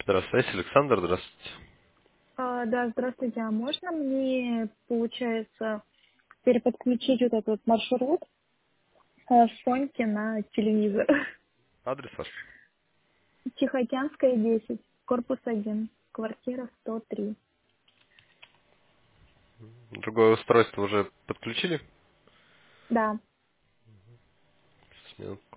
Здравствуйте, Александр, здравствуйте. Да, здравствуйте. А можно мне, получается, переподключить вот этот маршрут с Соньки на телевизор? Адрес ваш? Тихоокеанская, 10, корпус 1, квартира 103. Другое устройство уже подключили? Да. Сейчас, минутку.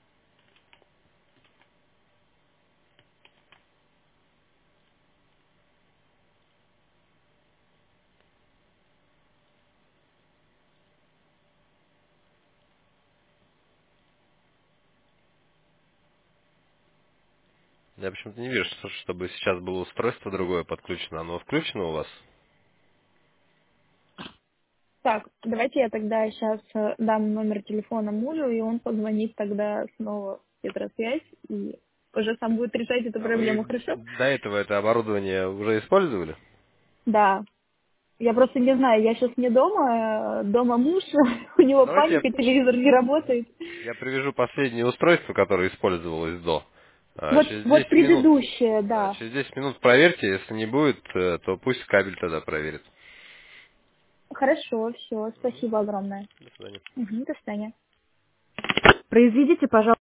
Я почему-то не вижу, чтобы сейчас было устройство другое подключено. Оно включено у вас? Так, давайте я тогда сейчас дам номер телефона мужу, и он позвонит тогда снова в Петросвязь, и уже сам будет решать эту А проблему, вы хорошо? до этого это оборудование уже использовали? Да. Я просто не знаю, я сейчас не дома, дома муж, у него Давайте паника, телевизор не работает. я привяжу последнее устройство, которое использовалось до. Вот, Через вот 10 минут. предыдущее, Да, да. через 10 минут проверьте. Если не будет, то пусть кабель тогда проверит. Хорошо, все, спасибо огромное. До свидания. Мгм, до свидания. Произведите, пожалуйста.